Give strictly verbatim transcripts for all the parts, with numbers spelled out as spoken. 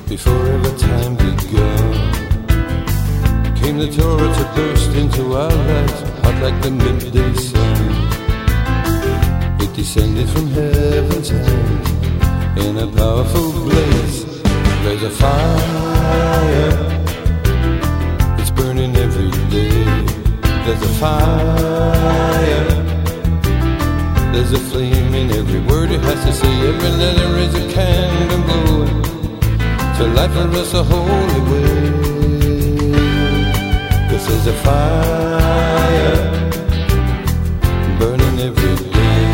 before ever time begun, came the Torah to burst into our lives, hot like the midday sun. It descended from heaven's hand in a powerful blaze. There's a fire, it's burning every day. There's a fire, there's a flame in every word it has to say. Every letter is a candle glowing to light for us a holy way. 'Cause there's a fire burning every day.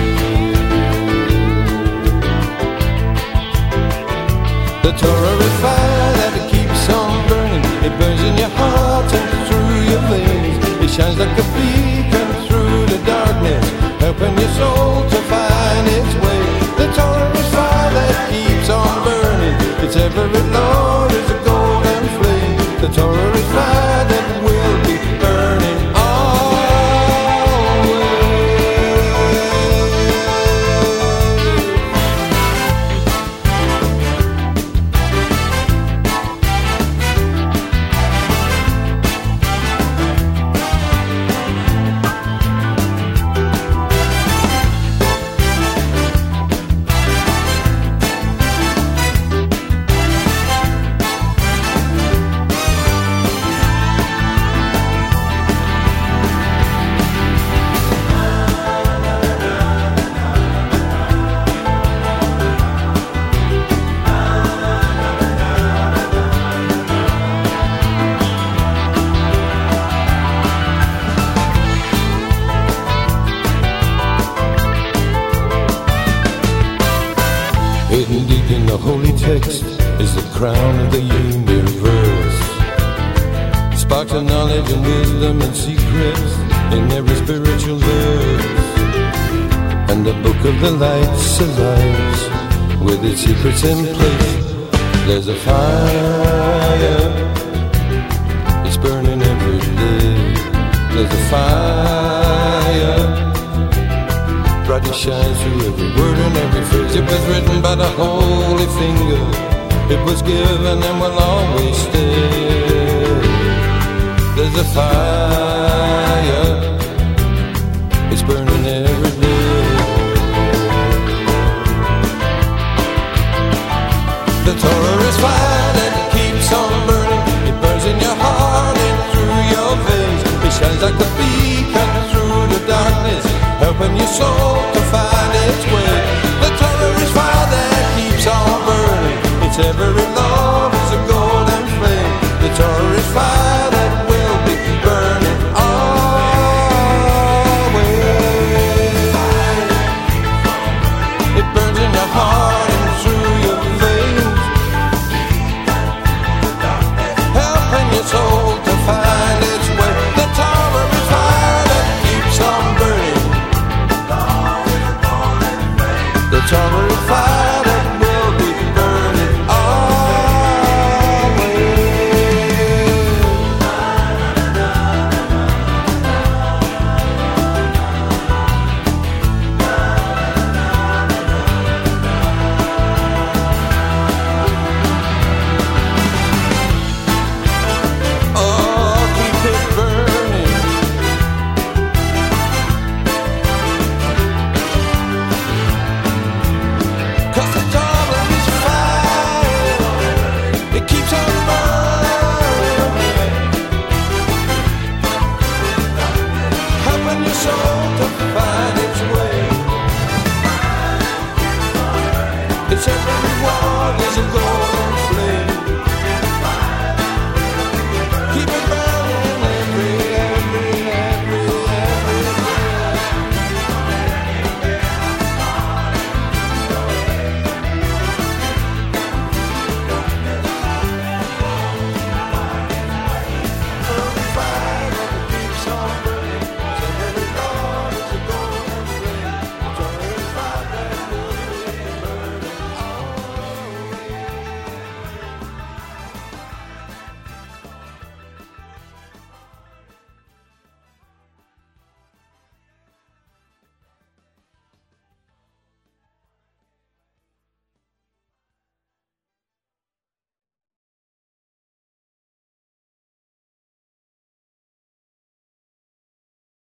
The Torah is fire that it keeps on burning. It burns in your heart and through your veins. It shines like a beacon through the darkness, helping your soul to find its way. The Torah is fire that keeps on burning. Its every law is a golden flame. The Torah is fire that will be burning hidden deep in the holy text is the crown of the universe. Sparks of knowledge and wisdom and secrets in every spiritual verse. And the book of the lights alive with its secrets in place. There's a fire, it's burning every day. There's a fire, brightly shines through every word and every phrase. It was written by the holy finger. It was given and will always stay. There's a fire, it's burning every day. The Torah is fire that keeps on burning. It burns in your heart and through your veins. It shines like a beacon through the darkness, helping your soul to find its way. The Torah is fire that keeps on burning. It's every